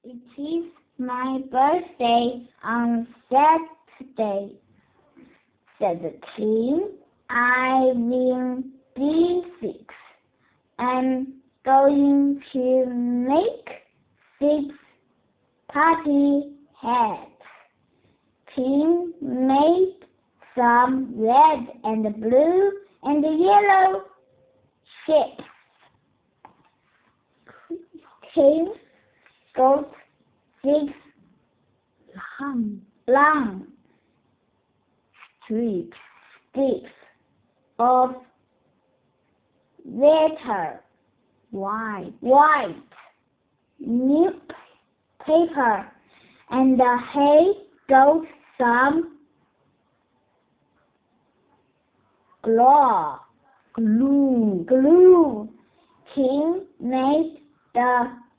It is my birthday on Saturday, said the king. I will be 6. I'm going to make 6 party hats. King made some red and blue and yellow shapes. King got 6 long sticks of white newspaper, and he got some glue. King made the